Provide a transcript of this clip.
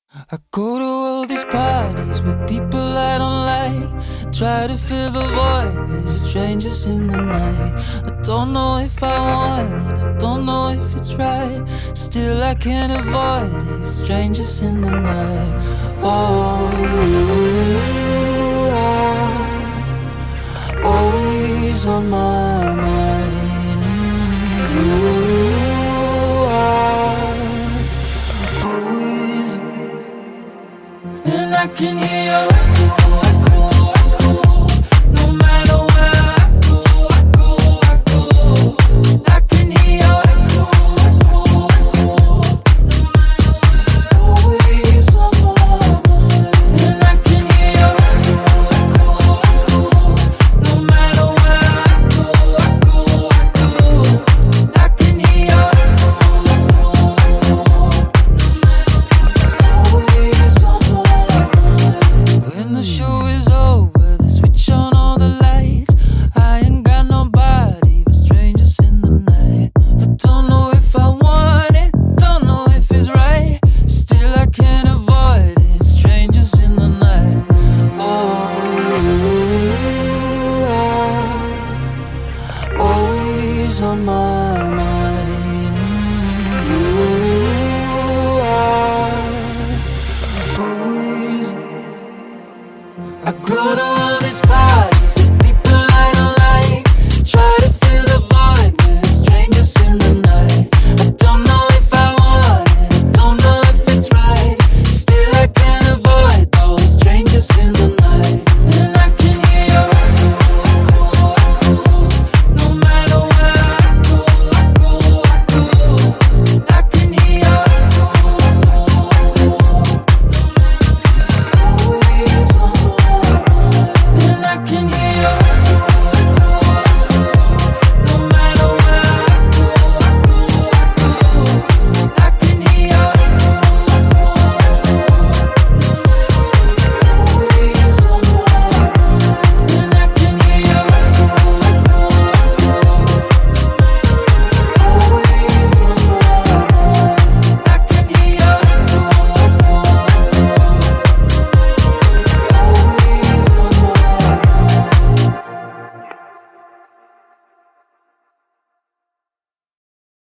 I go to all these parties with people I don't like. Try to fill the void, there's strangers in the night. I don't know if I want it, I don't know if it's right. Still I can't avoid it, strangers in the night. Oh, you are always on my mind. You are always. And I can hear your echo